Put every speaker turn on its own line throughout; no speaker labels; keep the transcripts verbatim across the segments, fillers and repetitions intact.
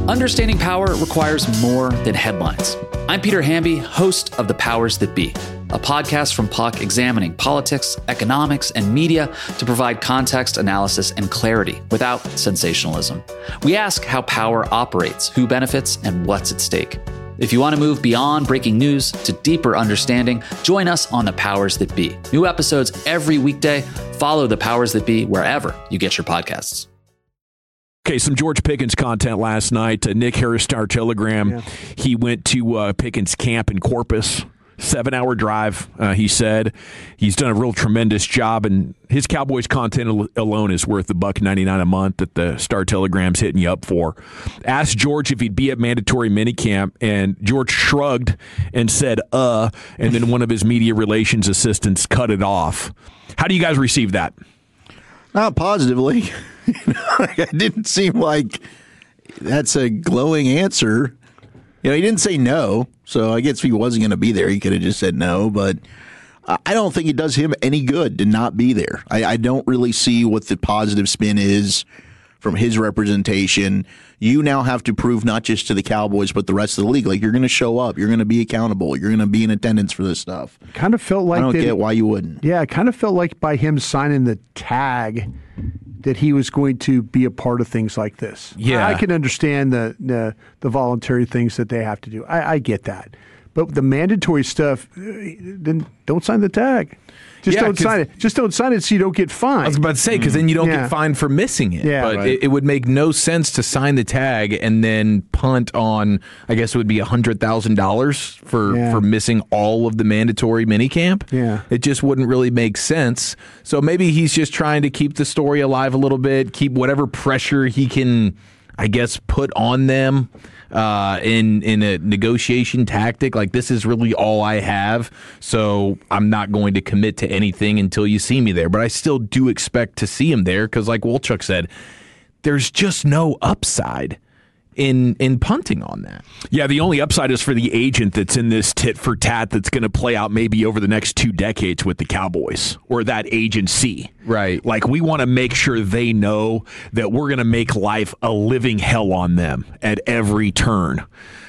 Understanding power requires more than headlines. I'm Peter Hamby, host of The Powers That Be, a podcast from Puck examining politics, economics, and media to provide context, analysis, and clarity without sensationalism. We ask how power operates, who benefits, and what's at stake. If you want to move beyond breaking news to deeper understanding, join us on The Powers That Be. New episodes every weekday. Follow The Powers That Be wherever you get your podcasts.
Okay, some George Pickens content last night. Uh, Nick Harris, Star Telegram. Yeah. He went to uh, Pickens camp in Corpus. Seven-hour drive, uh, he said. He's done a real tremendous job, and his Cowboys content al- alone is worth a buck ninety-nine a month that the Star Telegram's hitting you up for. Asked George if he'd be at mandatory minicamp, and George shrugged and said, uh, and then one of his media relations assistants cut it off. How do you guys receive that?
Not positively. It didn't seem like that's a glowing answer. You know, he didn't say no, so I guess if he wasn't going to be there, he could have just said no. But I don't think it does him any good to not be there. I, I don't really see what the positive spin is from his representation. You now have to prove not just to the Cowboys, but the rest of the league. Like, you're going to show up. You're going to be accountable. You're going to be in attendance for this stuff.
Kind of felt like
I don't
that,
get why you wouldn't.
Yeah, it kind of felt like by him signing the tag that he was going to be a part of things like this.
Yeah.
I, I can understand the, the the voluntary things that they have to do. I, I get that. But the mandatory stuff, then don't sign the tag. Just
Yeah,
don't sign it. Just don't sign it so you don't get fined.
I was about to say, because then you don't
Yeah.
get fined for missing it.
Yeah,
but
right.
it, it would make no sense to sign the tag and then punt on, I guess it would be one hundred thousand dollars for,
Yeah.
for missing all of the mandatory minicamp.
Yeah.
It just wouldn't really make sense. So maybe he's just trying to keep the story alive a little bit, keep whatever pressure he can, I guess, put on them. Uh, in in a negotiation tactic, like, this is really all I have, so I'm not going to commit to anything until you see me there. But I still do expect to see him there because, like Wolchuk said, there's just no upside in in punting on that.
Yeah, the only upside is for the agent that's in this tit for tat that's going to play out maybe over the next two decades with the Cowboys or that agency.
Right.
Like, we want to make sure they know that we're going to make life a living hell on them at every turn.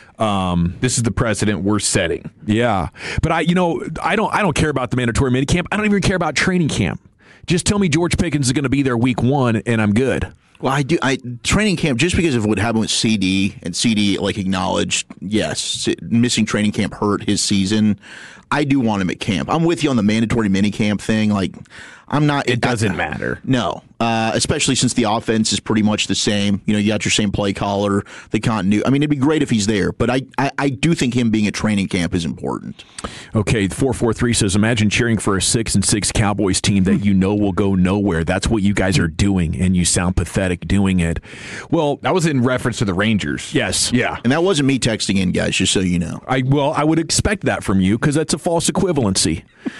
Um,
This is the precedent we're setting.
yeah, but I, you know, I don't, I don't care about the mandatory minicamp. I don't even care about training camp. Just tell me George Pickens is going to be there week one, and I'm good.
Well, I do. I training camp, just because of what happened with C D, and C D like acknowledged, yes, missing training camp hurt his season. I do want him at camp. I'm with you on the mandatory minicamp thing. Like, I'm not.
It doesn't
I,
matter.
No, uh, especially since the offense is pretty much the same. You know, you got your same play caller, the continuity. I mean, it'd be great if he's there, but I, I, I do think him being at training camp is important.
Okay, four four three says, imagine cheering for a six and six Cowboys team that you know will go nowhere. That's what you guys are doing, and you sound pathetic doing it. Well,
That was in reference to the Rangers.
yes,
Yeah.
And that wasn't me texting in, guys, just so you know.
I well, I would expect that from you because that's a false equivalency.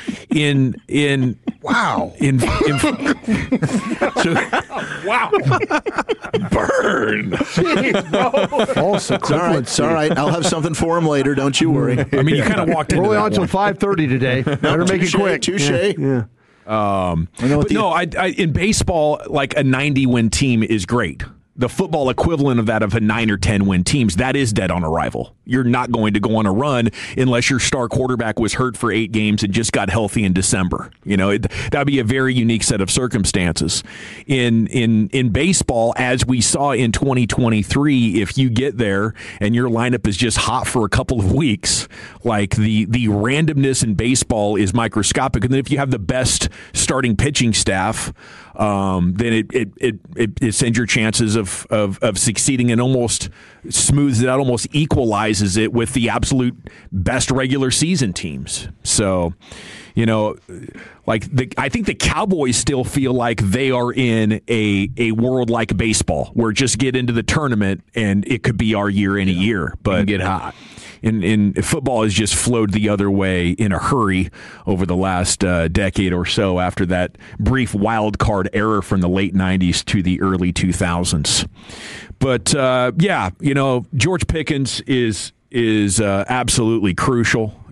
In in
Wow.
in, in so,
Wow. Burn.
False
It's all right. It's all right. I'll have something for him later. Don't you worry.
I mean, you kind of walked
We're
into
only
that
on until
one.
five thirty today. Better make it
Touche,
quick.
touche.
Yeah. yeah.
Um,
I know what
but
the-
no, I, I, in baseball, like a ninety win team is great. The football equivalent of that of a nine or ten win teams, that is dead on arrival. You're not going to go on a run unless your star quarterback was hurt for eight games and just got healthy in December. You know, it, that'd be a very unique set of circumstances. In in in baseball, as we saw in twenty twenty-three, if you get there and your lineup is just hot for a couple of weeks, like the the randomness in baseball is microscopic. And then if you have the best starting pitching staff, um, then it it, it it it sends your chances of of of succeeding and almost smooths it out, almost equalizes it with the absolute best regular season teams. So, you know, like the, I think the Cowboys still feel like they are in a a world like baseball, where just get into the tournament and it could be our year any year, but
get hot.
In, in football has just flowed the other way in a hurry over the last uh, decade or so after that brief wild card era from the late nineties to the early two thousands. But uh, yeah, you know, George Pickens is is uh, absolutely crucial.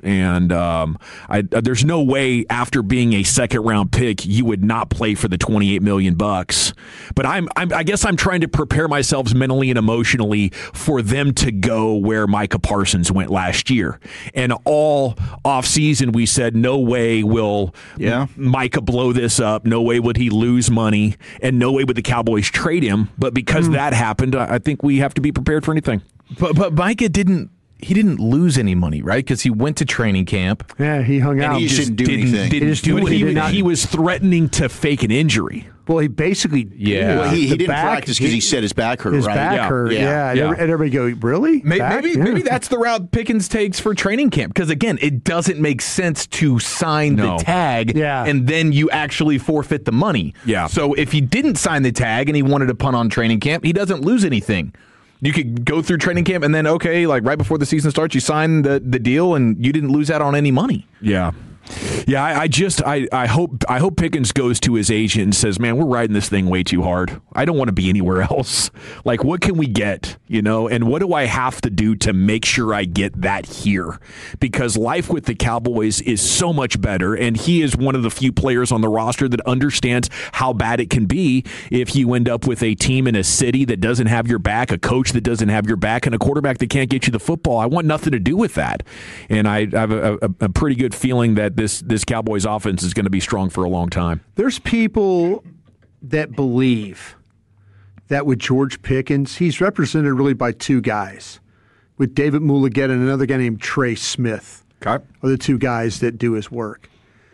And um, I, there's no way after being a second round pick you would not play for the twenty-eight million bucks. But I'm, I'm I guess I'm trying to prepare myself mentally and emotionally for them to go where Micah Parsons went last year. And all offseason we said no way will
yeah.
Micah blow this up. No way would he lose money, and no way would the Cowboys trade him. But because mm. that happened, I think we have to be prepared for anything.
But but Micah didn't he didn't lose any money, right? Because he went to training camp.
Yeah, he hung
and
out.
He just didn't do
didn't,
anything.
Didn't
he just
do
do
he,
he,
he,
not,
he was threatening to fake an injury.
Well, he basically
yeah.
Well, he, he
the
didn't
back,
practice because he, he said his back hurt.
His
right?
back
yeah.
hurt.
Yeah.
Yeah,
yeah.
And everybody go, really?
Maybe
Back?
maybe,
yeah.
maybe that's the route Pickens takes for training camp. Because again, it doesn't make sense to sign
No.
the tag
Yeah.
and then you actually forfeit the money.
Yeah.
So if he didn't sign the tag and he wanted to punt on training camp, he doesn't lose anything. You could go through training camp and then, okay, like right before the season starts, you sign the, the deal and you didn't lose out on any money.
Yeah. Yeah, I, I just I, I hope I hope Pickens goes to his agent and says, "Man, we're riding this thing way too hard. I don't want to be anywhere else. Like, what can we get? You know, and what do I have to do to make sure I get that here? Because life with the Cowboys is so much better, and he is one of the few players on the roster that understands how bad it can be if you end up with a team in a city that doesn't have your back, a coach that doesn't have your back, and a quarterback that can't get you the football. I want nothing to do with that, and I, I have a, a, a pretty good feeling that this this Cowboys offense is going to be strong for a long time.
There's people that believe that with George Pickens, he's represented really by two guys, with David Mulligetta and another guy named Trey Smith.
Okay.
Are the two guys that do his work.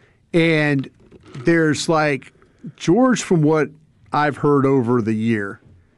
And there's like, George, from what I've heard over the year,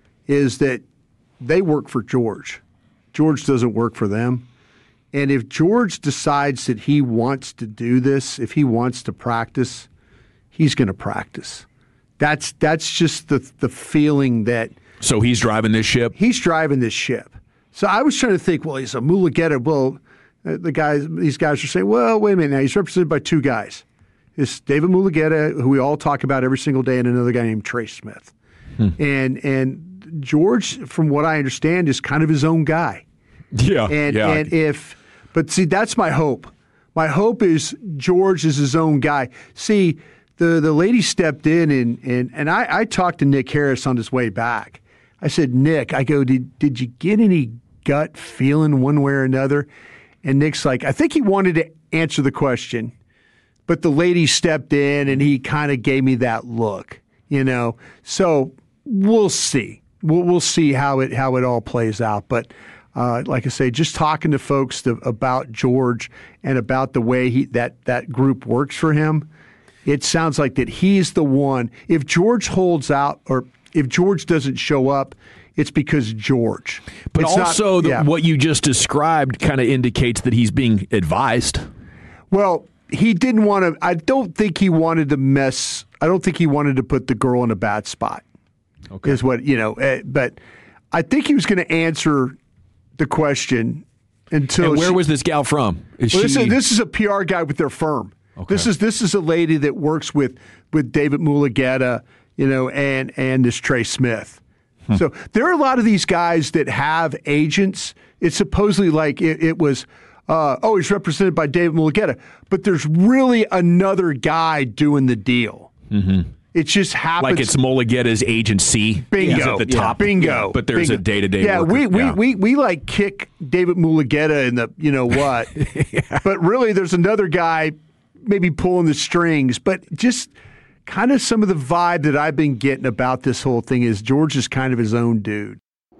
is that they work for George. George doesn't work for them. And if George decides that he wants to do this, if he wants to practice, he's going to practice. That's that's just the the feeling that
So he's driving this ship?
he's driving this ship. So I was trying to think, well, he's a Mulligetta. Well, uh, the guys, these guys are saying, well, wait a minute now. He's represented by two guys. It's David Mulligetta, who we all talk about every single day, and another guy named Trey Smith. Hmm. And and George, from what I understand, is kind of his own guy.
Yeah.
And
yeah.
and if, but see, that's my hope. My hope is George is his own guy. See, the the lady stepped in, and and and I, I talked to Nick Harris on his way back. I said, Nick, I go, did did you get any gut feeling one way or another? And Nick's like, I think he wanted to answer the question, but the lady stepped in, and he kind of gave me that look, you know. So we'll see. We'll we'll see how it how it all plays out, but. Uh, like I say, just talking to folks to, about George and about the way he that, that group works for him, it sounds like that he's the one. If George holds out or if George doesn't show up, it's because George.
But
it's
also,
not,
the,
yeah.
what you just described kind of indicates that he's being advised.
Well, he didn't want to. I don't think he wanted to mess. I don't think he wanted to put the girl in a bad spot. Okay, is what you know. Uh, but I think he was going to answer the question until.
And where
she,
was this gal from? Is
well,
she?
This is, this is a P R guy with their firm.
Okay.
This is this is a lady that works with with David Mulligetta, you know, and and this Trey Smith. Hmm. So there are a lot of these guys that have agents. It's supposedly like it, it was. Uh, oh, he's represented by David Mulligetta, but there's really another guy doing the deal.
Mm-hmm.
It just happens.
Like it's Mulligetta's agency.
Bingo.
He's at the top.
Bingo.
Yeah, but there's
Bingo.
a day-to-day
Yeah,
worker.
we, we,
yeah.
we, we like kick David Mulligetta in the, you know what. yeah. But really there's another guy maybe pulling the strings. But just kind of some of the vibe that I've been getting about this whole thing is George is kind of his own dude.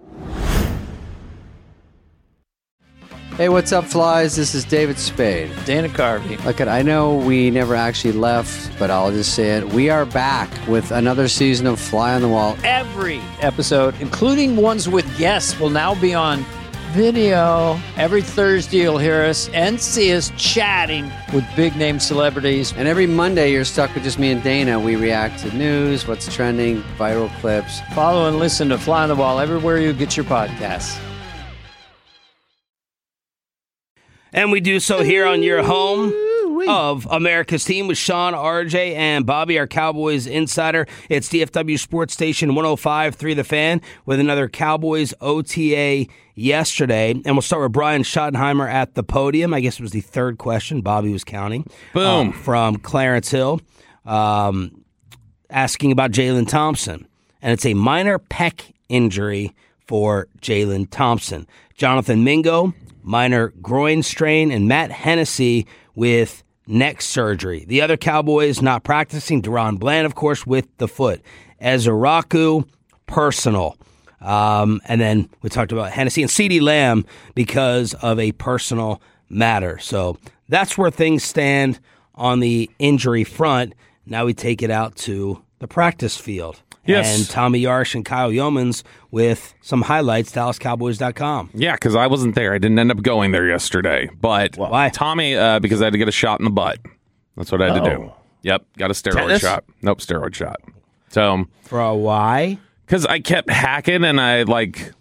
Hey, what's up, flies? This is David Spade.
Dana Carvey.
Look, I know we never actually left, but I'll just say it. We are back with another season of Fly on the Wall.
Every episode, including ones with guests, will now be on video. Every Thursday, you'll hear us and see us chatting with big-name celebrities.
And every Monday, you're stuck with just me and Dana. We react to news, what's trending, viral clips.
Follow and listen to Fly on the Wall everywhere you get your podcasts.
And we do so here on your home
we?
of America's Team with Sean, R J, and Bobby, our Cowboys insider. It's D F W Sports Station one oh five point three The Fan with another Cowboys O T A yesterday. And we'll start with Brian Schottenheimer at the podium. I guess it was the third question. Bobby was counting.
Boom.
Um, from Clarence Hill, um, asking about Jalen Thompson. And it's a minor pec injury for Jalen Thompson. Jonathan Mingo, minor groin strain, and Matt Hennessy with neck surgery. The other Cowboys not practicing, Deron Bland, of course, with the foot. Ezeraku, personal. Um, and then we talked about Hennessy and CeeDee Lamb because of a personal matter. So that's where things stand on the injury front. Now we take it out to the practice field.
Yes.
And Tommy Yarsh and Kyle Yeomans with some highlights, Dallas Cowboys dot com.
Yeah, because I wasn't there. I didn't end up going there yesterday. But
Why?
Tommy, uh, because I had to get a shot in the butt. That's what I had to do. Yep, got a steroid
Tetanus?
shot. Nope, steroid shot. So,
For a why?
because I kept hacking and I like,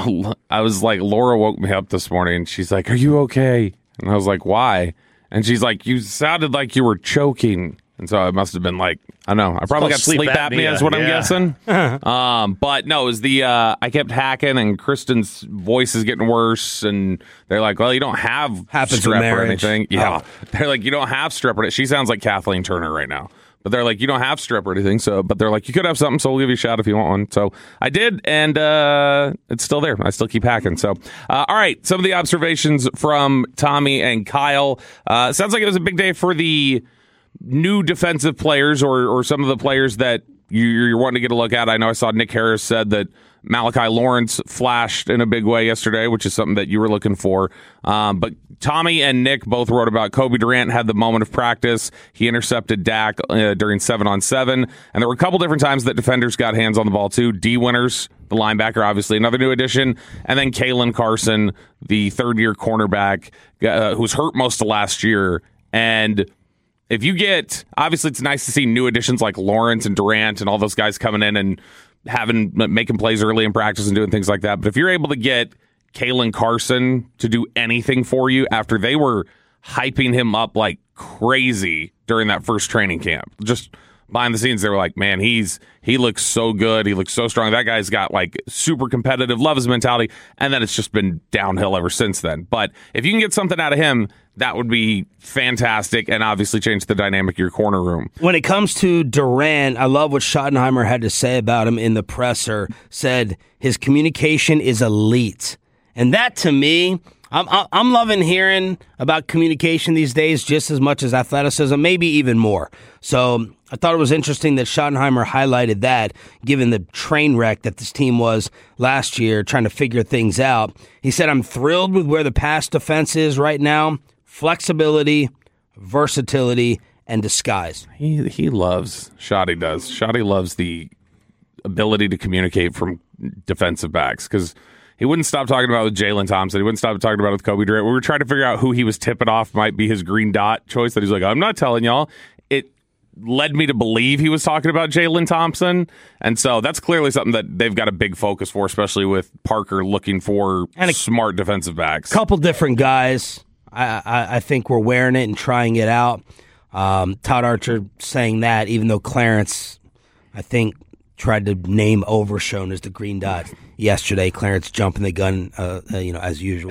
I was like, Laura woke me up this morning and she's like, "Are you okay?" And I was like, "Why?" And she's like, "You sounded like you were choking." And so it must have been like, I don't know. I probably got
sleep
sleep apnea,
apnea,
is what I'm
yeah.
guessing. um, but no, it was the, uh, I kept hacking and Kristen's voice is getting worse. And they're like, "Well, you don't have
Happens
strep
with
or
marriage.
anything." Yeah.
Oh.
They're like, "You don't have strep or anything." She sounds like Kathleen Turner right now. But they're like, "You don't have strep or anything." So, but they're like, "You could have something, so we'll give you a shot if you want one." So I did, and uh, it's still there. I still keep hacking. So, uh, all right, some of the observations from Tommy and Kyle. Uh, sounds like it was a big day for the new defensive players, or or some of the players that you, you're wanting to get a look at. I know I saw Nick Harris said that Malachi Lawrence flashed in a big way yesterday, which is something that you were looking for. Um, but Tommy and Nick both wrote about Kobe Durant had the moment of practice. He intercepted Dak uh, during seven on seven. And there were a couple different times that defenders got hands on the ball, too. D. Winters, the linebacker, obviously, another new addition. And then Kalen Carson, the third-year cornerback, uh, who was hurt most of last year. And if you get, obviously, it's nice to see new additions like Lawrence and Durant and all those guys coming in and having making plays early in practice and doing things like that. But if you're able to get Kalen Carson to do anything for you after they were hyping him up like crazy during that first training camp, just behind the scenes, they were like, "Man, he's he looks so good. He looks so strong. That guy's got like super competitive, love his mentality." And then it's just been downhill ever since then. But if you can get something out of him, that would be fantastic and obviously change the dynamic of your corner room.
When it comes to Durant, I love what Schottenheimer had to say about him in the presser. Said his communication is elite. And that, to me, I'm I'm loving hearing about communication these days just as much as athleticism, maybe even more. So I thought it was interesting that Schottenheimer highlighted that, given the train wreck that this team was last year trying to figure things out. He said, "I'm thrilled with where the pass defense is right now. Flexibility, versatility, and disguise."
He he loves, Shotty does. Shotty loves the ability to communicate from defensive backs, because he wouldn't stop talking about it with Jalen Thompson. He wouldn't stop talking about it with Kobe Durant. We were trying to figure out who he was tipping off might be his green dot choice that he's like, "I'm not telling y'all." It led me to believe he was talking about Jalen Thompson. And so that's clearly something that they've got a big focus for, especially with Parker looking for
And a
smart defensive backs.
Couple different guys. I, I, I think we're wearing it and trying it out. Um, Todd Archer saying that, even though Clarence, I think, tried to name Overshown as the green dot yesterday. Clarence jumping the gun, uh, uh, you know, as usual.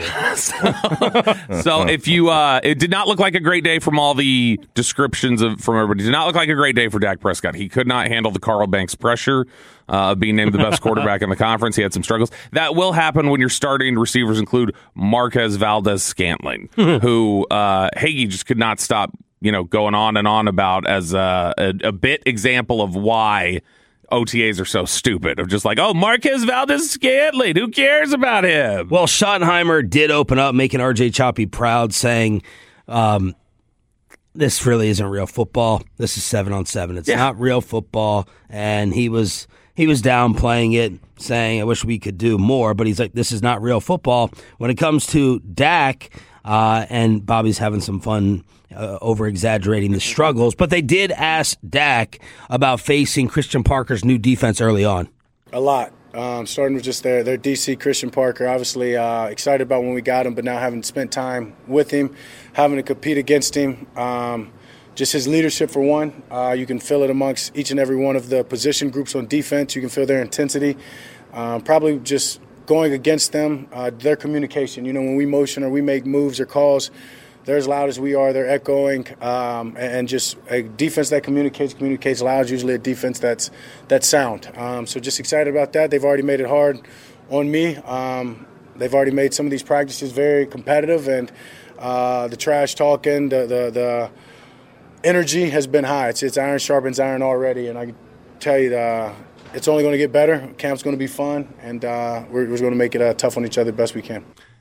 So if you, uh, it did not look like a great day from all the descriptions of from everybody. It did not look like a great day for Dak Prescott. He could not handle the Carl Banks pressure uh, of being named the best quarterback in the conference. He had some struggles. That will happen when your starting receivers include Marquez Valdez-Scantling, who uh, Hagee just could not stop, you know, going on and on about as a, a, a bit example of why O T As are so stupid, of just like, "Oh, Marquez Valdez-Scantling, who cares about him?"
Well, Schottenheimer did open up, making R J Choppy proud, saying, um, this really isn't real football. This is seven on seven. It's
Yeah.
not real football. And he was he was downplaying it, saying, "I wish we could do more." But he's like, this is not real football. When it comes to Dak, uh, and Bobby's having some fun Uh, over-exaggerating the struggles, but they did ask Dak about facing Christian Parker's new defense early on.
A lot. Um, starting with just their, their D C, Christian Parker. Obviously uh, excited about when we got him, but now having spent time with him, having to compete against him. Um, just his leadership, for one. Uh, you can feel it amongst each and every one of the position groups on defense. You can feel their intensity. Um, probably just going against them, uh, their communication. You know, when we motion or we make moves or calls, they're as loud as we are. They're echoing, um, and just a defense that communicates, communicates loud is usually a defense that's that's sound. Um, so just excited about that. They've already made it hard on me. Um, they've already made some of these practices very competitive, and uh, the trash talking, the, the the energy has been high. It's, it's iron sharpens iron already, and I can tell you the, it's only going to get better. Camp's going to be fun, and uh, we're, we're going to make it uh, tough on each other best we can.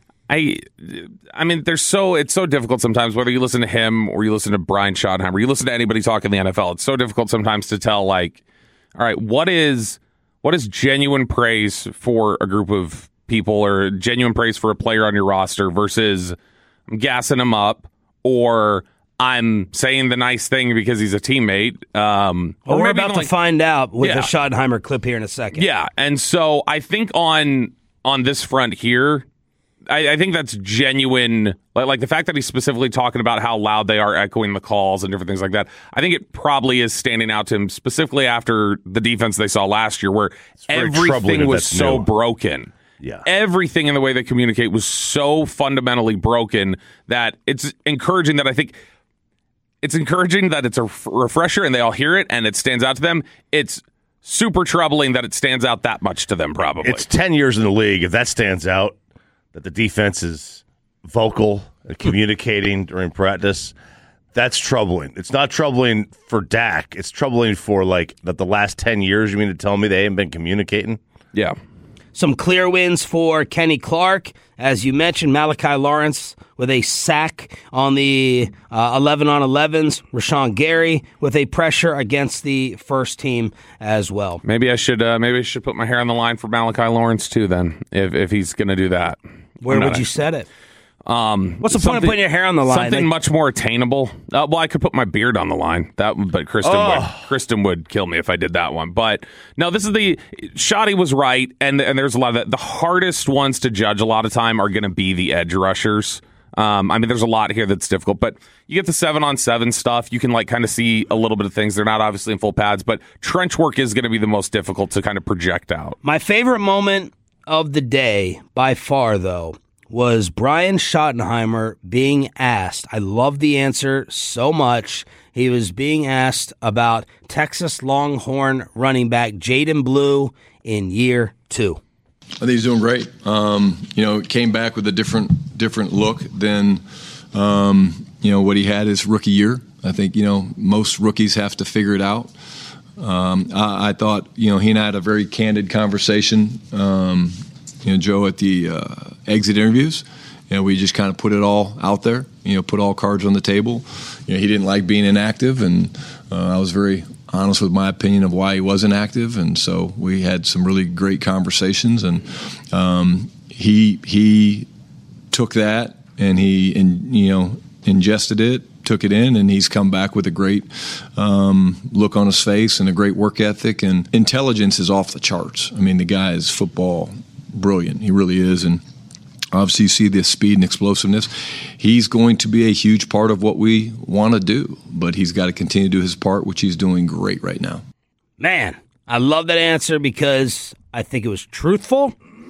I, I mean, there's so it's so difficult sometimes. Whether you listen to him or you listen to Brian Schottenheimer, you listen to anybody talk in the N F L. It's so difficult sometimes to tell. Like, all right, what is what is genuine praise for a group of people, or genuine praise for a player on your roster versus I'm gassing him up, or I'm saying the nice thing because he's a teammate. Um,
well,
or
we're
maybe
about
like,
to find out with
yeah.
the Schottenheimer clip here in a second.
Yeah, and so I think on on this front here, I, I think that's genuine. Like, like the fact that he's specifically talking about how loud they are echoing the calls and different things like that. I think it probably is standing out to him, specifically after the defense they saw last year, where everything was so
new.
broken.
Yeah.
Everything in the way they communicate was so fundamentally broken that it's encouraging that I think it's encouraging that it's a f- refresher and they all hear it and it stands out to them. It's super troubling that it stands out that much to them, probably.
It's ten years in the league. If that stands out, that the defense is vocal and communicating during practice, that's troubling. It's not troubling for Dak. It's troubling for, like, that the last ten years, you mean to tell me they haven't been communicating?
Yeah.
Some clear wins for Kenny Clark. As you mentioned, Malachi Lawrence with a sack on the uh, eleven on elevens. Rashawn Gary with a pressure against the first team as well.
Maybe I should uh, maybe I should put my hair on the line for Malachi Lawrence too then, if if he's going to do that.
Where would you set it?
Um,
What's the point of putting your hair on the line?
Something
Like,
much more attainable. Uh, well, I could put my beard on the line. That, but Kristen
Oh.
would Kristen would kill me if I did that one. But no, this is the Shoddy was right, and and there's a lot of that. The hardest ones to judge a lot of time are going to be the edge rushers. Um, I mean, there's a lot here that's difficult, but you get the seven on seven stuff. You can like kind of see a little bit of things. They're not obviously in full pads, but trench work is going to be the most difficult to kind of project out.
My favorite moment of the day, by far, though, was Brian Schottenheimer being asked. I love the answer so much. He was being asked about Texas Longhorn running back Jaden Blue in year two.
I think he's doing great. Um, you know, came back with a different different look than um, you know what he had his rookie year. I think you know most rookies have to figure it out. Um, I, I thought you know he and I had a very candid conversation. Um, you know, Joe at the uh, exit interviews. You know, we just kind of put it all out there. You know, put all cards on the table. You know, he didn't like being inactive, and uh, I was very honest with my opinion of why he wasn't active, and so we had some really great conversations. And um, he he took that and he and you know ingested it, took it in, and he's come back with a great um, look on his face and a great work ethic, and intelligence is off the charts. I mean, the guy is football brilliant. He really is, and obviously you see the speed and explosiveness. He's going to be a huge part of what we want to do, but he's got to continue to do his part, which he's doing great right now.
Man, I love that answer because I think it was truthful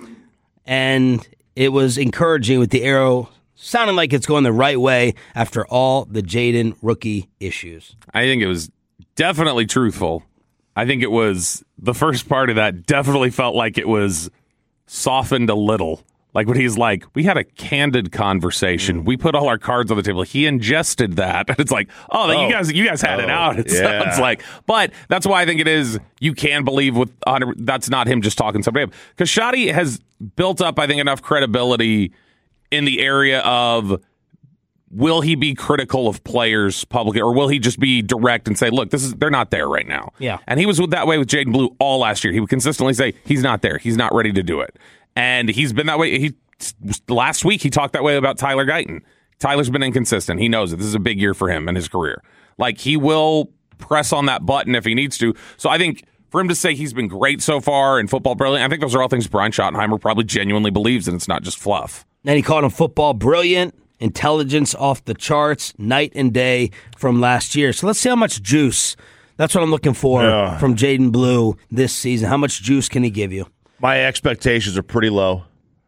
and it was encouraging with the arrow sounding like it's going the right way after all the Jaden rookie issues.
I think it was definitely truthful. I think it was the first part of that definitely felt like it was softened a little. Like when he's like, we had a candid conversation. We put all our cards on the table. He ingested that. It's like, oh,
Oh.
you guys, you guys had it
Oh,
out. It
yeah.
sounds like, but that's why I think it is. You can believe with one hundred that's not him just talking somebody up, because Shoddy has built up, I think, enough credibility in the area of will he be critical of players publicly, or will he just be direct and say, look, this is they're not there right now.
Yeah.
And he was that way with Jaden Blue all last year. He would consistently say he's not there. He's not ready to do it. And he's been that way. He last week he talked that way about Tyler Guyton. Tyler's been inconsistent. He knows it. This is a big year for him in his career. Like, he will press on that button if he needs to. So I think for him to say he's been great so far and football brilliant, I think those are all things Brian Schottenheimer probably genuinely believes, and it's not just fluff.
And he called him football brilliant, intelligence off the charts, night and day from last year. So let's see how much juice. That's what I'm looking for yeah. from Jaden Blue this season. How much juice can he give you?
My expectations are pretty low.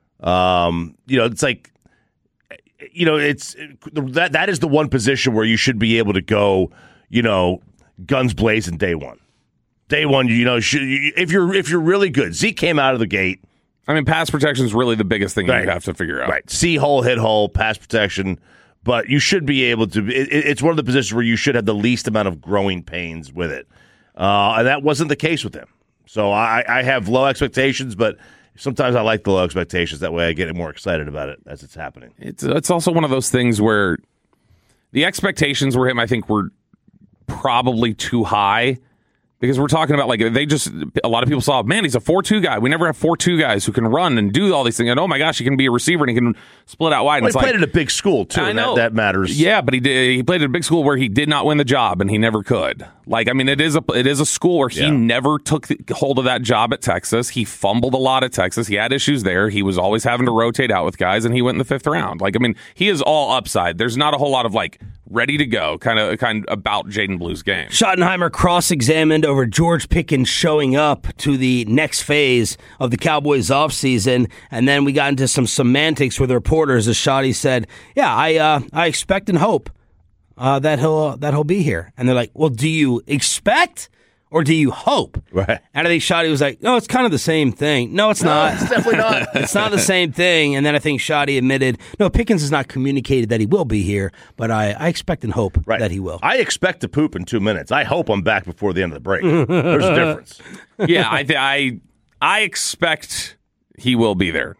Um, you know, it's like, you know, it's that that is the one position where you should be able to go, you know, guns blazing day one. Day one, you know, should, if you're if you're really good. Zeke came out of the gate.
I mean, pass protection is really the biggest thing
right.
you have to figure out.
Right. See hole, hit hole, pass protection. But you should be able to. It, it's one of the positions where you should have the least amount of growing pains with it. Uh, and that wasn't the case with him. So I, I have low expectations, but sometimes I like the low expectations. That way I get more excited about it as it's happening.
It's, it's also one of those things where the expectations for him, I think, were probably too high. Because we're talking about, like, they just, a lot of people saw, man, he's a four two guy. We never have four two guys who can run and do all these things. And, oh, my gosh, he can be a receiver and he can split out wide.
Well,
and
he
it's
played
like,
at a big school, too, and that, that matters.
Yeah, but he did. He played at a big school where he did not win the job, and he never could. Like, I mean, it is a it is a school where he yeah. never took the, hold of that job at Texas. He fumbled a lot at Texas. He had issues there. He was always having to rotate out with guys, and he went in the fifth round. Like, I mean, he is all upside. There's not a whole lot of, like, ready to go kind of kind of about Jaden Blue's game.
Schottenheimer cross-examined over George Pickens showing up to the next phase of the Cowboys offseason, and then we got into some semantics with reporters as Schotty said, yeah, I uh, I expect and hope uh, that he'll that he'll be here. And they're like, well, do you expect or do you hope?
Right.
And I think Schotty was like, no, it's kind of the same thing. No, it's
no,
not.
It's definitely not.
It's not the same thing. And then I think Schotty admitted, no, Pickens has not communicated that he will be here, but I, I expect and hope
right.
that he will.
I expect to poop in two minutes. I hope I'm back before the end of the break. There's a difference.
Yeah, I th- I I expect he will be there.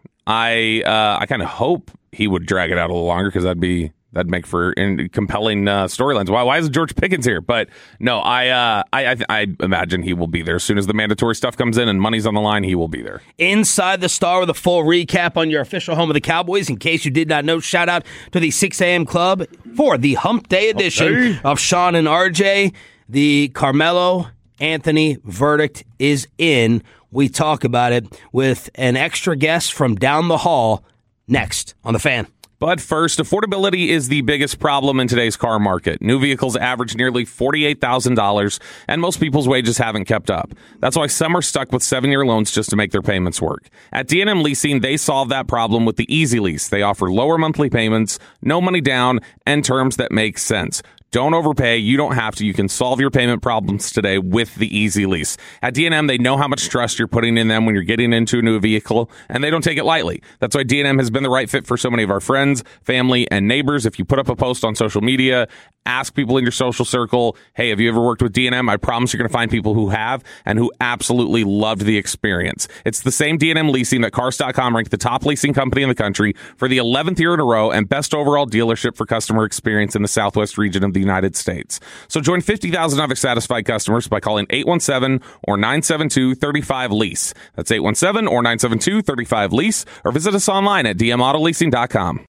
I uh, I kind of hope he would drag it out a little longer because that'd be that'd make for in compelling uh, storylines. Why why isn't George Pickens here? But no, I uh, I, I I imagine he will be there as soon as the mandatory stuff comes in and money's on the line. He will be there.
Inside the Star with a full recap on your official home of the Cowboys. In case you did not know, shout out to the six a.m. club for the Hump Day edition Hump Day. of Sean and R J. The Carmelo Anthony verdict is in. We talk about it with an extra guest from down the hall next on The Fan.
But first, affordability is the biggest problem in today's car market. New vehicles average nearly forty-eight thousand dollars, and most people's wages haven't kept up. That's why some are stuck with seven-year loans just to make their payments work. At D and M Leasing, they solve that problem with the Easy Lease. They offer lower monthly payments, no money down, and terms that make sense. Don't overpay. You don't have to. You can solve your payment problems today with the Easy Lease. At D and M, they know how much trust you're putting in them when you're getting into a new vehicle, and they don't take it lightly. That's why D and M has been the right fit for so many of our friends, family, and neighbors. If you put up a post on social media, ask people in your social circle, hey, have you ever worked with D and M? I promise you're going to find people who have and who absolutely loved the experience. It's the same D and M Leasing that Cars dot com ranked the top leasing company in the country for the eleventh year in a row and best overall dealership for customer experience in the Southwest region of the United States. So join fifty thousand other satisfied customers by calling eight one seven or nine seven two, three five lease. That's eight one seven or nine seven two, three five lease, or visit us online at d m auto leasing dot com.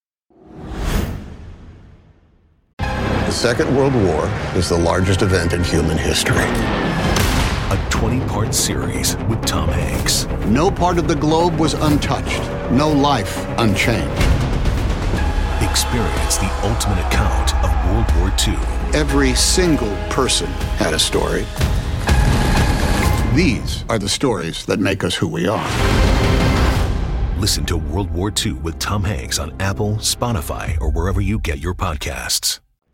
The Second World War is the largest event in human history.
A twenty-part series with Tom Hanks.
No part of the globe was untouched. No life unchanged.
Experience the ultimate account of World War Two.
Every single person had a story. These are the stories that make us who we are.
Listen to World War Two with Tom Hanks on Apple, Spotify, or wherever you get your podcasts.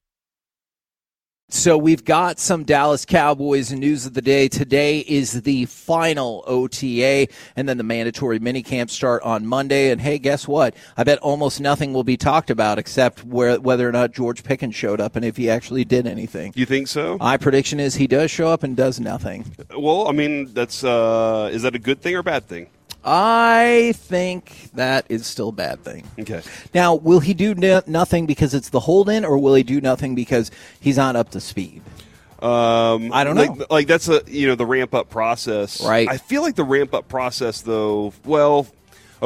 So we've got some Dallas Cowboys news of the day. Today is the final O T A, and then the mandatory minicamp start on Monday. And hey, guess what? I bet almost nothing will be talked about except where, whether or not George Pickens showed up and if he actually did anything.
You think so?
My prediction is he does show up and does nothing.
Well, I mean, that's uh, is that a good thing or a bad thing?
I think that is still a bad thing.
Okay.
Now, will he do no- nothing because it's the hold-in, or will he do nothing because he's not up to speed?
Um,
I don't know.
Like, like that's a you know the ramp up process,
right?
I feel like the ramp up process, though. Well, okay.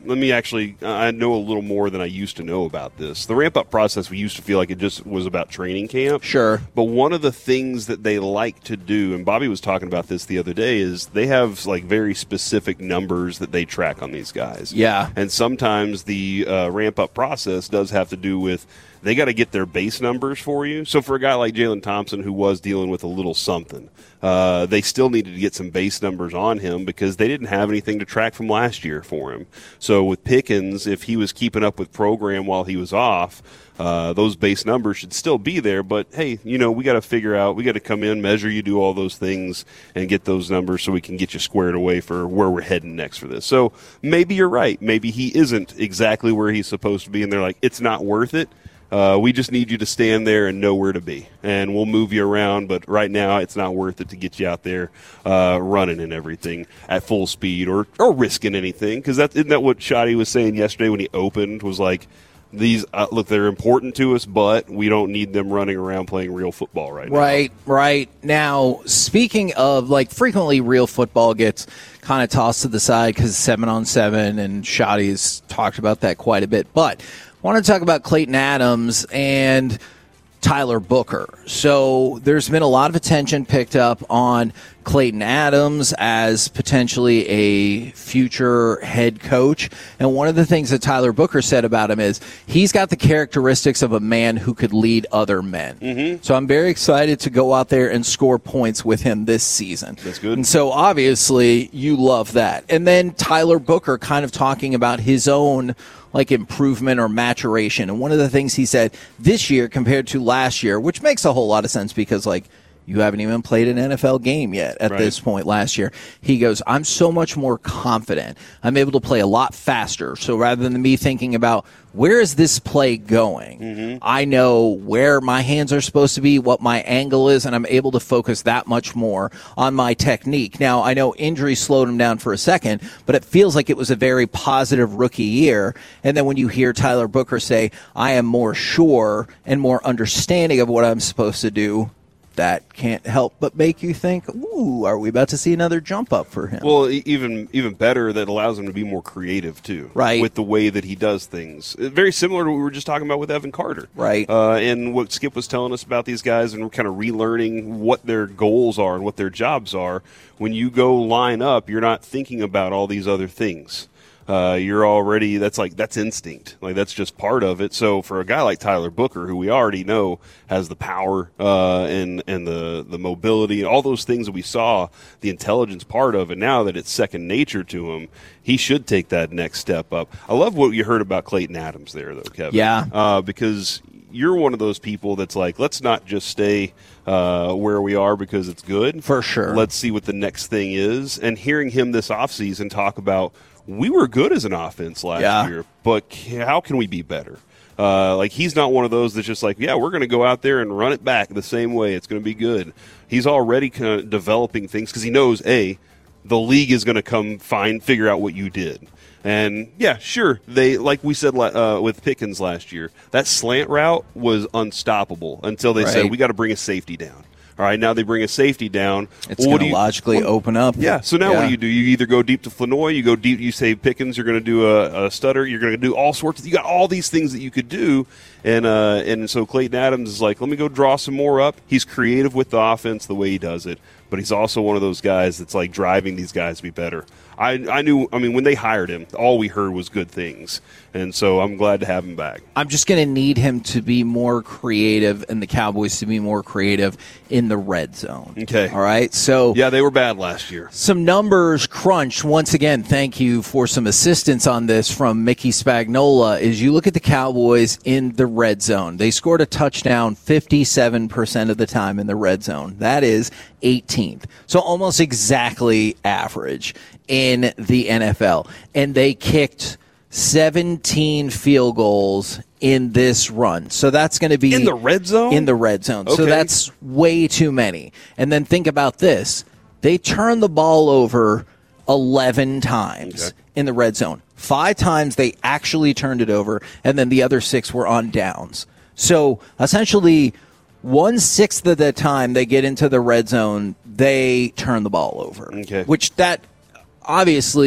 let me actually, I know a little more than I used to know about this. The ramp-up process, we used to feel like it just was about training camp.
Sure.
But one of the things that they like to do, and Bobby was talking about this the other day, is they have like very specific numbers that they track on these guys.
Yeah.
And sometimes the uh, ramp-up process does have to do with they got to get their base numbers for you. So for a guy like Jalen Thompson, who was dealing with a little something, uh, they still needed to get some base numbers on him because they didn't have anything to track from last year for him. So with Pickens, if he was keeping up with program while he was off, uh, those base numbers should still be there. But, hey, you know, we got to figure out, we got to come in, measure you, do all those things, and get those numbers so we can get you squared away for where we're heading next for this. So maybe you're right. Maybe he isn't exactly where he's supposed to be, and they're like, it's not worth it. Uh, we just need you to stand there and know where to be, and we'll move you around. But right now, it's not worth it to get you out there uh, running and everything at full speed or, or risking anything. Because that isn't that what Shotty was saying yesterday when he opened? Was like, these uh, look, they're important to us, but we don't need them running around playing real football right now.
Right, right. Now, speaking of, like, frequently real football gets kind of tossed to the side because seven on seven, and Shotty's talked about that quite a bit. But I want to talk about Clayton Adams and Tyler Booker. So there's been a lot of attention picked up on Clayton Adams as potentially a future head coach. And one of the things that Tyler Booker said about him is he's got the characteristics of a man who could lead other men. Mm-hmm. So I'm very excited to go out there and score points with him this season.
That's good.
And so obviously you love that. And then Tyler Booker kind of talking about his own like improvement or maturation. And one of the things he said this year compared to last year, which makes a whole lot of sense because like you haven't even played an N F L game yet at
right.
this point last year. He goes, I'm so much more confident. I'm able to play a lot faster. So rather than me thinking about where is this play going, mm-hmm. I know where my hands are supposed to be, what my angle is, and I'm able to focus that much more on my technique. Now, I know injury slowed him down for a second, but it feels like it was a very positive rookie year. And then when you hear Tyler Booker say, I am more sure and more understanding of what I'm supposed to do, that can't help but make you think, ooh, are we about to see another jump up for him?
Well, even even better, that allows him to be more creative, too.
Right.
With the way that he does things. Very similar to what we were just talking about with Evan Carter.
Right.
Uh, and what Skip was telling us about these guys, and we're kind of relearning what their goals are and what their jobs are. When you go line up, you're not thinking about all these other things. Uh, you're already, that's like, that's instinct. Like, that's just part of it. So for a guy like Tyler Booker, who we already know has the power, uh, and, and the, the mobility, all those things that we saw, the intelligence part of it, now that it's second nature to him, he should take that next step up. I love what you heard about Clayton Adams there, though, Kevin.
Yeah.
Uh, because you're one of those people that's like, let's not just stay uh, where we are because it's good.
For sure.
Let's see what the next thing is. And hearing him this offseason talk about, we were good as an offense last
yeah.
year, but how can we be better? Uh, like, he's not one of those that's just like, yeah, we're going to go out there and run it back the same way. It's going to be good. He's already kind of developing things because he knows, A, the league is going to come find, figure out what you did. And, yeah, sure, they like we said uh, with Pickens last year, that slant route was unstoppable until they
right.
said, we got to bring a safety down. All right, now they bring a safety down.
It's well, going to logically
well,
open up.
Yeah, so now
yeah.
what do you do? You either go deep to Flanoy, you go deep, you say Pickens, you're going to do a, a stutter, you're going to do all sorts of – you got all these things that you could do. And uh, and so Clayton Adams is like, let me go draw some more up. He's creative with the offense the way he does it, but he's also one of those guys that's like driving these guys to be better. I I knew, I mean, when they hired him, all we heard was good things. And so I'm glad to have him back.
I'm just going to need him to be more creative and the Cowboys to be more creative in the red zone.
Okay.
All right. So
yeah, they were bad last year.
Some numbers crunched. Once again, thank you for some assistance on this from Mickey Spagnola. Is you look at the Cowboys in the red zone. They scored a touchdown fifty-seven percent of the time in the red zone. That is eighteenth. So almost exactly average in the N F L. And they kicked seventeen field goals in this run. So that's going to be
in the red zone?
In the red zone.
Okay.
So that's way too many. And then think about this. They turned the ball over eleven times okay. in the red zone. Five times they actually turned it over, and then the other six were on downs. So essentially, one-sixth of the time they get into the red zone, they turn the ball over.
Okay.
Which that obviously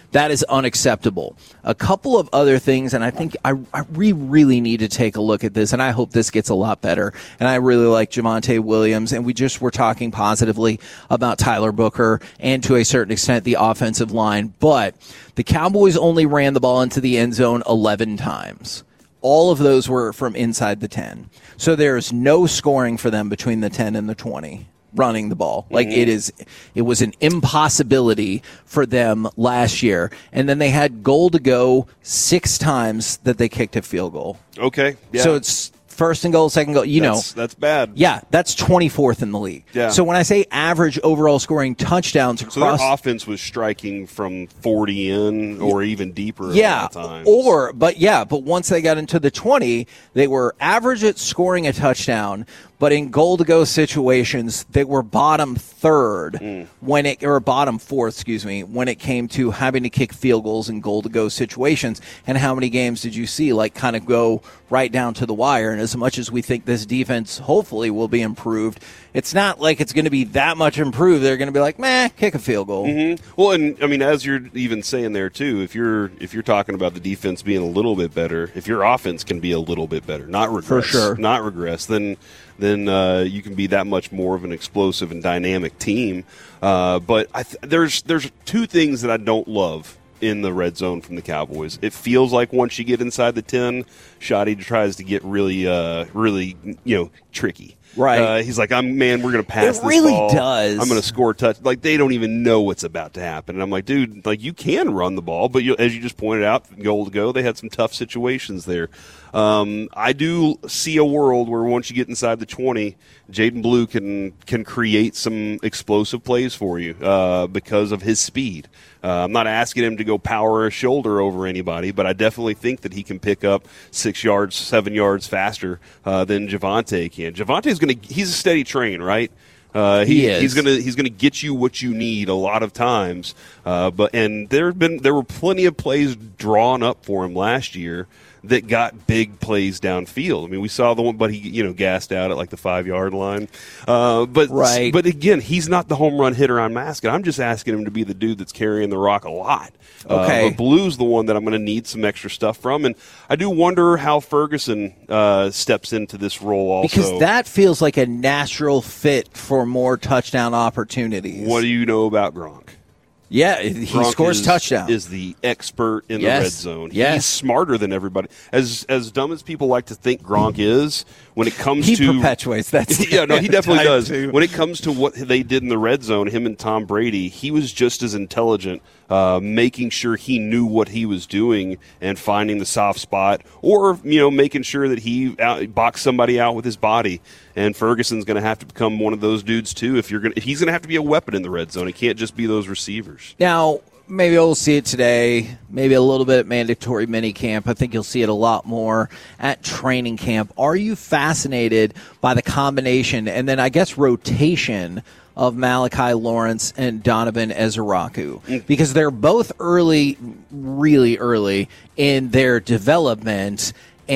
That is unacceptable. A couple of other things, and I think I, I we really need to take a look at this, and I hope this gets a lot better. And I really like Javonte Williams, and we just were talking positively about Tyler Booker and to a certain extent the offensive line. But the Cowboys only ran the ball into the end zone eleven times. All of those were from inside the ten. So there's no scoring for them between the ten and the twenty. Running the ball. Like mm-hmm. it is, it was an impossibility for them last year. And then they had goal to go six times that they kicked a field goal.
Okay. Yeah.
So it's first and goal, second goal, you
that's,
know.
That's bad.
Yeah, that's twenty-fourth in the league.
Yeah.
So when I say average overall scoring touchdowns across.
So their offense was striking from forty in or even deeper
yeah,
at times.
Or, but yeah, but once they got into the twenty, they were average at scoring a touchdown. But in goal-to-go situations, they were bottom third mm. when it, or bottom fourth, excuse me, when it came to having to kick field goals in goal-to-go situations. And how many games did you see, like, kind of go right down to the wire? And as much as we think this defense hopefully will be improved, it's not like it's going to be that much improved. They're going to be like, meh, kick a field goal.
Mm-hmm. Well, and I mean, as you're even saying there too, if you're if you're talking about the defense being a little bit better, if your offense can be a little bit better, not regress,
for sure,
not regress, then then uh, you can be that much more of an explosive and dynamic team. Uh, but I th- there's there's two things that I don't love in the red zone from the Cowboys. It feels like once you get inside the ten, Shoddy tries to get really, uh, really, you know, tricky.
Right.
Uh, he's like, I'm man, we're going to pass
it
this
really
ball.
does.
I'm going to score a touch. Like, they don't even know what's about to happen. And I'm like, dude, like, you can run the ball, but you, as you just pointed out, goal to go, they had some tough situations there. Um, I do see a world where once you get inside the twenty, Jaden Blue can can create some explosive plays for you uh, because of his speed. Uh, I'm not asking him to go power a shoulder over anybody, but I definitely think that he can pick up six yards, seven yards faster uh, than Javonte can. Javonte's going to – he's a steady train, right? Uh, he,
he is.
He's gonna he's gonna get you what you need a lot of times. Uh, but and there have been there were plenty of plays drawn up for him last year that got big plays downfield. I mean, we saw the one, but he you know gassed out at like the five yard line. Uh, but
right.
but again, he's not the home run hitter I'm asking. I'm just asking him to be the dude that's carrying the rock a lot.
Okay.
Uh, but Blue's the one that I'm going to need some extra stuff from, and I do wonder how Ferguson uh, steps into this role also.
Because that feels like a natural fit for more touchdown opportunities.
What do you know about Gronk?
Yeah, he
Gronk
scores
is,
touchdowns.
Is the expert in
yes.
the red zone.
Yes.
He's smarter than everybody. As as dumb as people like to think Gronk is, when it comes
he
to
perpetuates that.
yeah, no, he definitely does.
Too.
When it comes to what they did in the red zone, him and Tom Brady, he was just as intelligent, uh, making sure he knew what he was doing and finding the soft spot, or you know, making sure that he out, boxed somebody out with his body. And Ferguson's going to have to become one of those dudes too. If you're going, if he's going to have to be a weapon in the red zone, it can't just be those receivers.
Now, maybe we'll see it today. Maybe a little bit at mandatory mini camp. I think you'll see it a lot more at training camp. Are you fascinated by the combination and then I guess rotation of Malachi Lawrence and Donovan Ezeraku? Because they're both early, really early in their development,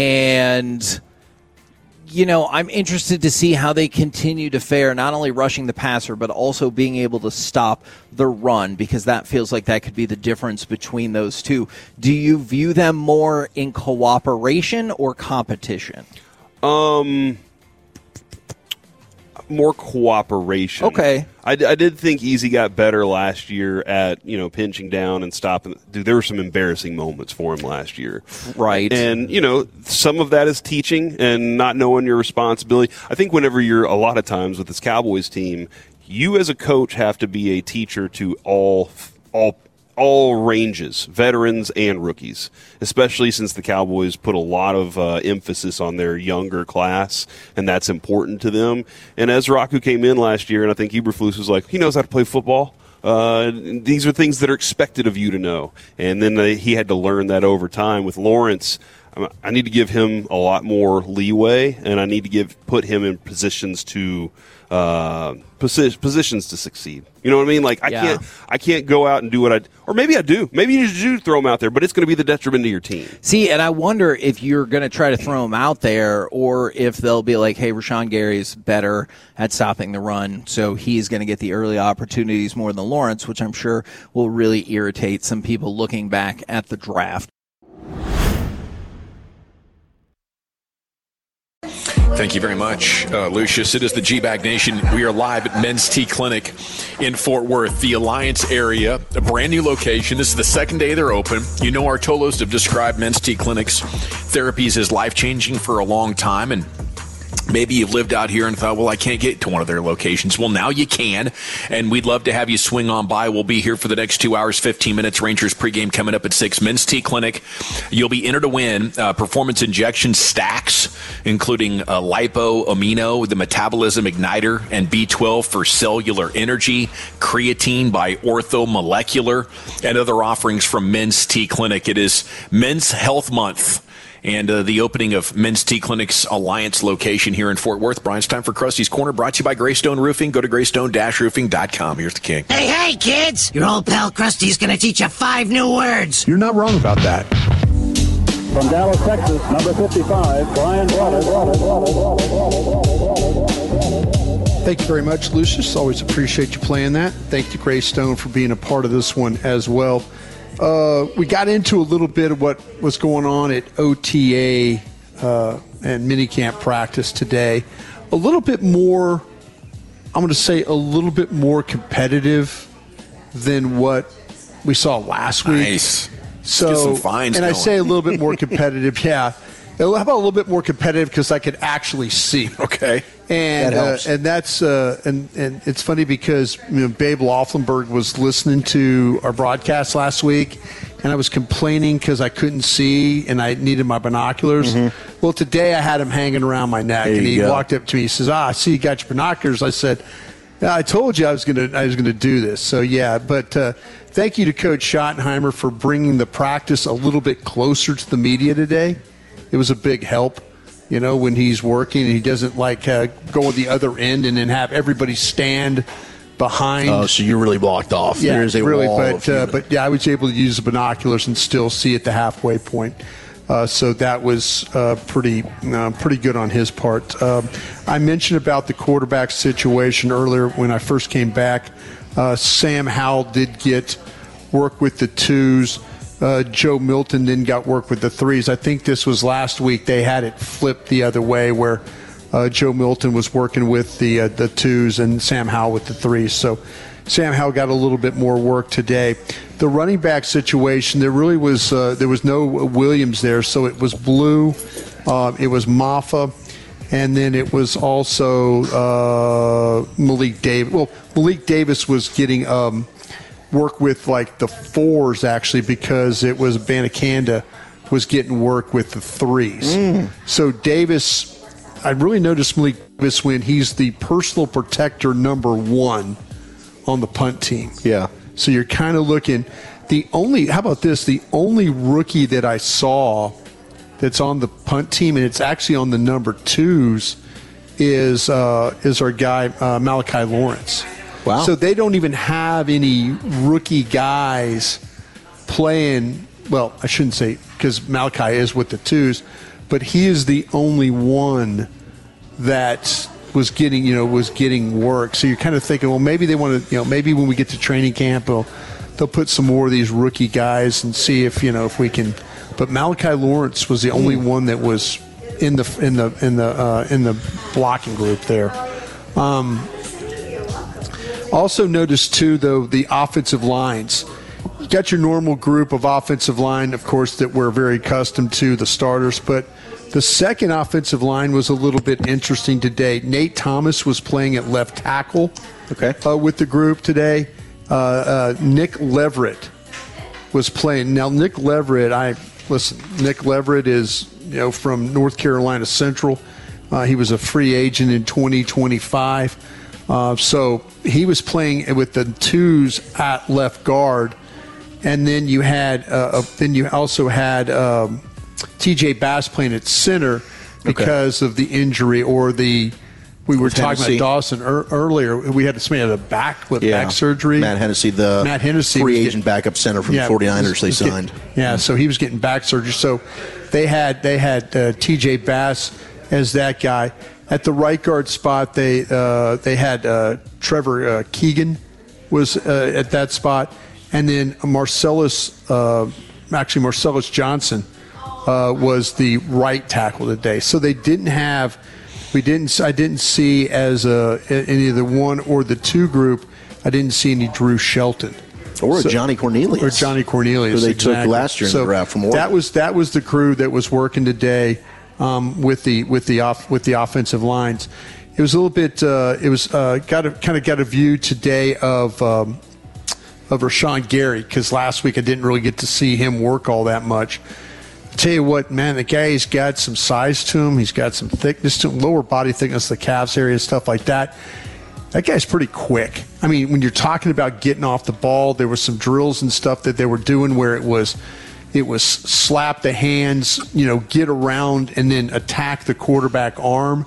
and you know, I'm interested to see how they continue to fare, not only rushing the passer, but also being able to stop the run, because that feels like that could be the difference between those two. Do you view them more in cooperation or competition?
Um, more cooperation.
Okay.
I, I did think Easy got better last year at, you know, pinching down and stopping. Dude, there were some embarrassing moments for him last year.
Right.
And, you know, some of that is teaching and not knowing your responsibility. I think whenever you're, a lot of times with this Cowboys team, you as a coach have to be a teacher to all all all ranges, veterans and rookies, especially since the Cowboys put a lot of uh, emphasis on their younger class, and that's important to them. And Ezeraku came in last year, and I think Eberflus was like, he knows how to play football. Uh, these are things that are expected of you to know. And then they, he had to learn that over time. With Lawrence, I need to give him a lot more leeway, and I need to give put him in positions to uh, posi- positions to succeed. You know what I mean? Like I
Yeah.
can't I can't go out and do what I or maybe I do. Maybe you do throw him out there, but it's going to be the detriment to your team.
See, and I wonder if you're going to try to throw him out there or if they'll be like, hey, Rashawn Gary's better at stopping the run, so he's going to get the early opportunities more than Lawrence, which I'm sure will really irritate some people looking back at the draft.
Thank you very much, uh, Lucius. It is the G-Bag Nation. We are live at Men's T Clinic in Fort Worth, the Alliance area, a brand new location. This is the second day they're open. You know our Tolos have described Men's T Clinic's therapies as life-changing for a long time, and maybe you've lived out here and thought, well, I can't get to one of their locations. Well, now you can, and we'd love to have you swing on by. We'll be here for the next two hours, fifteen minutes. Rangers pregame coming up at six. Men's T Clinic. You'll be entered to win uh, performance injection stacks, including uh, lipo, amino, the metabolism igniter, and B twelve for cellular energy, creatine by Ortho Molecular, and other offerings from Men's T Clinic. It is Men's Health Month. And uh, the opening of Men's T Clinic's Alliance location here in Fort Worth. Brian, it's time for Krusty's Corner, brought to you by Greystone Roofing. Go to greystone dash roofing dot com. Here's the king.
Hey, hey, kids! Your old pal Krusty's gonna teach you five new words.
You're not wrong about that.
From Dallas, Texas, number fifty-five, Brian Broaddus.
Thank you very much, Lucius. Always appreciate you playing that. Thank you, Greystone, for being a part of this one as well. Uh, we got into a little bit of what was going on at O T A uh, and minicamp practice today. A little bit more, I'm going to say a little bit more competitive than what we saw last week.
Nice.
So,
Let's get some fines
and
going.
I say a little bit more competitive, yeah. How about a little bit more competitive because I could actually see.
Okay.
And
That helps.
Uh, and that's uh, and and it's funny because you know Babe Laufenberg was listening to our broadcast last week, and I was complaining because I couldn't see and I needed my binoculars.
Mm-hmm.
Well, today I had him hanging around my neck,
There
and
you
he
go.
walked up to me. He says, "Ah, I see you got your binoculars." I said, "Yeah, I told you I was gonna I was gonna do this." So yeah, but uh, thank you to Coach Schottenheimer for bringing the practice a little bit closer to the media today. It was a big help. You know, when he's working and he doesn't like uh, go on the other end and then have everybody stand behind.
Oh, so you're really blocked off.
Yeah,
There's a
really.
wall
But
of
uh, but yeah, I was able to use the binoculars and still see at the halfway point. Uh, so that was uh, pretty uh, pretty good on his part. Um, I mentioned about the quarterback situation earlier when I first came back. Uh, Sam Howell did get work with the twos. Uh, Joe Milton then got work with the threes. I think this was last week. They had it flipped the other way where uh, Joe Milton was working with the uh, the twos and Sam Howell with the threes. So Sam Howell got a little bit more work today. The running back situation, there really was uh, there was no Williams there, so it was Blue, uh, it was Maffa, and then it was also uh, Malik Davis. Well, Malik Davis was getting. Um, work with like the fours actually because it was Banacanda was getting work with the threes.
Mm.
So Davis, I really noticed Malik Davis when he's the personal protector number one on the punt team.
Yeah.
So you're kind of looking, the only, how about this, the only rookie that I saw that's on the punt team, and it's actually on the number twos, is uh, is our guy uh, Malachi Lawrence.
Wow.
So they don't even have any rookie guys playing. Well, I shouldn't say because Malachi is with the twos, but he is the only one that was getting, you know, was getting work. So you're kind of thinking, well, maybe they want to, you know, maybe when we get to training camp, they'll they'll put some more of these rookie guys and see if, you know, if we can. But Malachi Lawrence was the only one that was in the in the in the uh, in the blocking group there. Um, Also noticed, too, though, the offensive lines. You got your normal group of offensive line, of course, that we're very accustomed to, the starters. But the second offensive line was a little bit interesting today. Nate Thomas was playing at left tackle
okay.
uh, with the group today. Uh, uh, Nick Leverett was playing. Now, Nick Leverett, I listen, Nick Leverett is, you know, from North Carolina Central. Uh, he was a free agent in twenty twenty-five. Uh, so he was playing with the twos at left guard, and then you had uh, uh, then you also had um, T J Bass playing at center because okay. of the injury or the we were With talking Hennessy. about Dawson er, earlier. We had somebody had a back with
yeah.
back surgery.
Matt Hennessy, the
Matt Hennessy
free
getting,
agent backup center from
yeah,
the 49ers they
was
signed.
Getting, yeah, so he was getting back surgery. So they had they had uh, T J Bass as that guy. At the right guard spot, they uh, they had uh, Trevor uh, Keegan was uh, at that spot, and then Marcellus, uh, actually Marcellus Johnson uh, was the right tackle today. So they didn't have. We didn't. I didn't see as a, any of the one or the two group. I didn't see any Drew Shelton
or
so,
Johnny Cornelius
or Johnny Cornelius.
Who they
exactly.
took last year in
so
the draft from Oregon.
That was that was the crew that was working today um, with the with the off with the offensive lines. It was a little bit. Uh, it was uh, got a, kind of got a view today of um, of Rashawn Gary because last week I didn't really get to see him work all that much. Tell you what, man, the guy's got some size to him. He's got some thickness to him, lower body thickness, the calves area, stuff like that. That guy's pretty quick. I mean, when you're talking about getting off the ball, there were some drills and stuff that they were doing where it was, it was slap the hands, you know, get around and then attack the quarterback arm.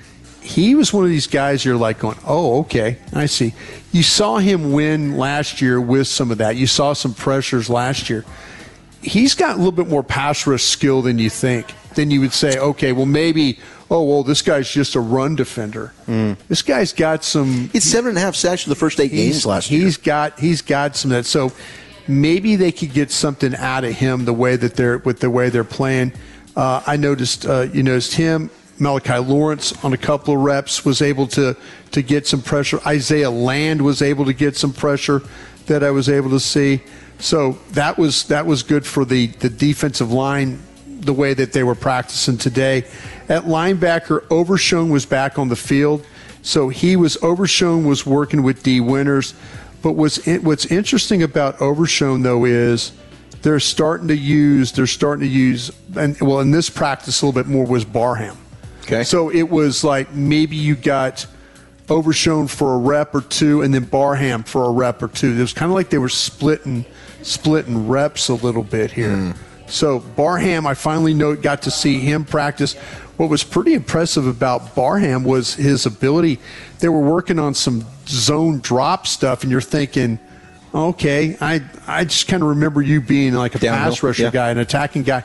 He was one of these guys you're like going, oh, okay, I see. You saw him win last year with some of that. You saw some pressures last year. He's got a little bit more pass rush skill than you think. Then you would say, okay, well, maybe, oh, well, this guy's just a run defender. Mm. This guy's got some.
It's seven and a half sacks for the first eight games last year.
He's got he's got some of that. So maybe they could get something out of him the way that they're with the way they're playing. Uh, I noticed uh, you noticed him. Malachi Lawrence on a couple of reps was able to to get some pressure. Isaiah Land was able to get some pressure that I was able to see. So that was that was good for the, the defensive line, the way that they were practicing today. At linebacker, Overshown was back on the field. So he was Overshown was working with D Winters. But what's what's interesting about Overshown though is they're starting to use they're starting to use and well in this practice a little bit more was Barham.
Okay.
So it was like maybe you got Overshown for a rep or two and then Barham for a rep or two. It was kind of like they were splitting splitting reps a little bit here. Mm. So Barham, I finally know, got to see him practice. What was pretty impressive about Barham was his ability. They were working on some zone drop stuff, and you're thinking, okay, I I just kind of remember you being like a Downhill, pass rusher yeah. guy, an attacking guy.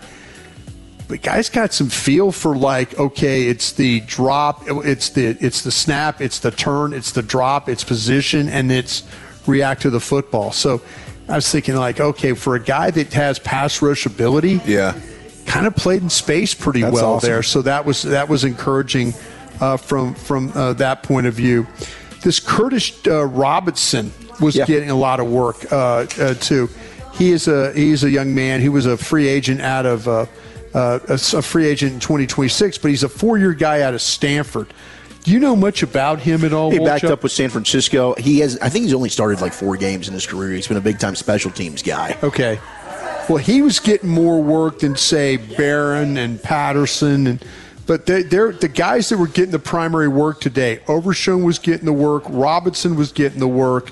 But guy's got some feel for like, okay, it's the drop, it's the it's the snap, it's the turn, it's the drop, it's position, and it's react to the football. So I was thinking like, okay, for a guy that has pass rush ability,
yeah,
kind of played in space pretty
That's
well
awesome.
there. So that was that was encouraging uh, from from uh, that point of view. This Curtis uh, Robinson was yeah. getting a lot of work uh, uh, too. He is a he's a young man. He was a free agent out of uh, uh, a, a free agent in twenty twenty-six, but he's a four-year guy out of Stanford. Do you know much about him at all?
He backed
Walchuk?
up with San Francisco. He has, I think he's only started like four games in his career. He's been a big-time special teams guy.
Okay. Well, he was getting more work than, say, Barron and Patterson. and But they, they're, the guys that were getting the primary work today, Overshown was getting the work, Robinson was getting the work,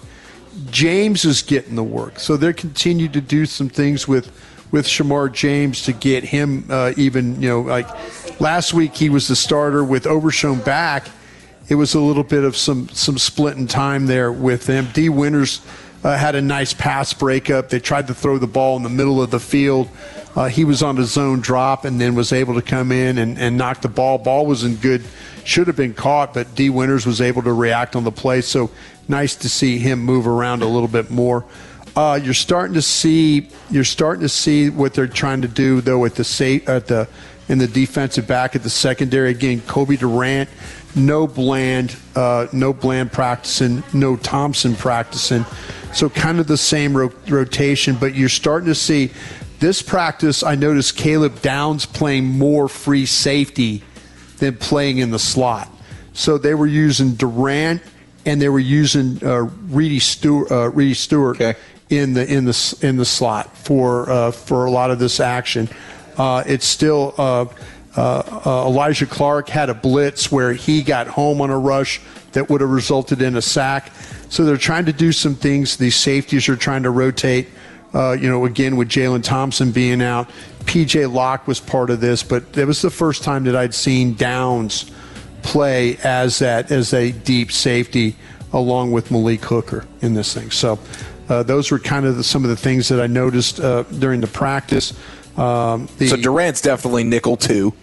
James is getting the work. So they're continuing to do some things with, with Shamar James to get him uh, even, you know, like last week he was the starter with Overshown back. It was a little bit of some some splitting time there with them. D. Winters uh, had a nice pass breakup. They tried to throw the ball in the middle of the field. Uh, he was on a zone drop and then was able to come in and, and knock the ball. Ball was in good, should have been caught, but D. Winters was able to react on the play. So nice to see him move around a little bit more. Uh, you're starting to see you're starting to see what they're trying to do though at the safe, at the in the defensive back at the secondary. Again, Kobe Durant. No Bland, uh, no Bland practicing, no Thompson practicing. So kind of the same ro- rotation, but you're starting to see this practice. I noticed Caleb Downs playing more free safety than playing in the slot. So they were using Durant and they were using uh, Reedy Stewart, uh, Reedy Stewart okay. in the in the in the slot for uh, for a lot of this action. Uh, it's still. Uh, Uh, uh, Elijah Clark had a blitz where he got home on a rush that would have resulted in a sack. So they're trying to do some things. These safeties are trying to rotate uh, you know, again, with Jalen Thompson being out. P J Locke was part of this, but it was the first time that I'd seen Downs play as that as a deep safety along with Malik Hooker in this thing. So uh, those were kind of the, some of the things that I noticed uh, during the practice. Um, the,
so Durant's definitely nickel too.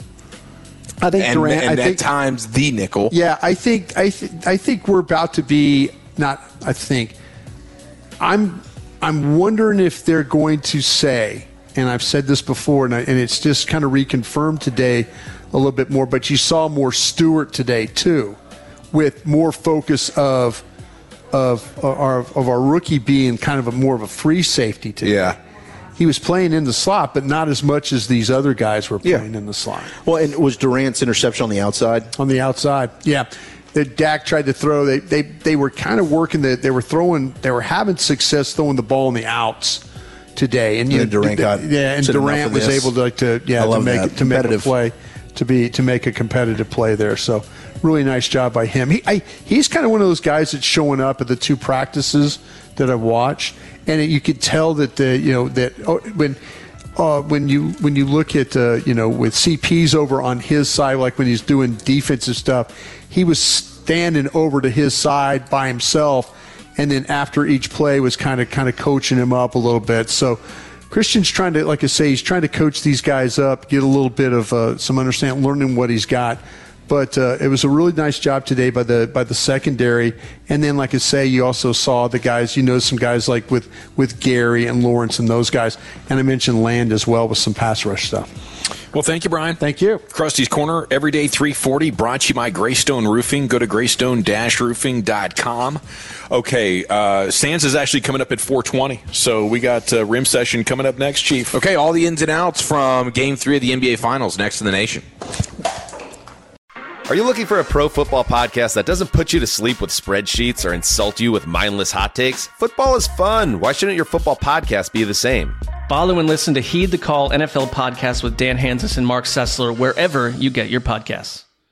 I think
and,
Durant.
and
I
at
think,
times the nickel.
Yeah, I think I th- I think we're about to be not. I think I'm I'm wondering if they're going to say, and I've said this before, and, I, and it's just kind of reconfirmed today a little bit more. But you saw more Stewart today too, with more focus of of our of our rookie being kind of a more of a free safety today.
Yeah.
He was playing in the slot, but not as much as these other guys were playing yeah. in the slot.
Well, and was Durant's interception on the outside?
On the outside, yeah. The Dak tried to throw. They they they were kind of working. The, they were throwing. They were having success throwing the ball in the outs today. And,
and
you
know, Durant
the,
got
yeah, and Durant was able to like to yeah to make it, to make a play to be to make a competitive play there. So really nice job by him. He I, he's kind of one of those guys that's showing up at the two practices that I've watched. And it, you could tell that the you know that oh, when uh, when you when you look at uh, you know with C P's over on his side, like when he's doing defensive stuff, he was standing over to his side by himself, and then after each play was kind of kind of coaching him up a little bit. So Christian's trying to, like I say, he's trying to coach these guys up, get a little bit of uh, some understanding, learning what he's got. But uh, it was a really nice job today by the by the secondary. And then, like I say, you also saw the guys, you know, some guys like with, with Gary and Lawrence and those guys. And I mentioned Land as well with some pass rush stuff.
Well, thank you, Brian.
Thank you.
Krusty's Corner, everyday three forty, brought to you by Greystone Roofing. Go to greystone dash roofing dot com. Okay, uh, Sands is actually coming up at four twenty, so we got uh, Rim Session coming up next, Chief.
Okay, all the ins and outs from Game three of the N B A Finals, next in the nation.
Are you looking for a pro football podcast that doesn't put you to sleep with spreadsheets or insult you with mindless hot takes? Football is fun. Why shouldn't your football podcast be the same?
Follow and listen to Heed the Call N F L podcast with Dan Hansis and Mark Sessler wherever you get your podcasts.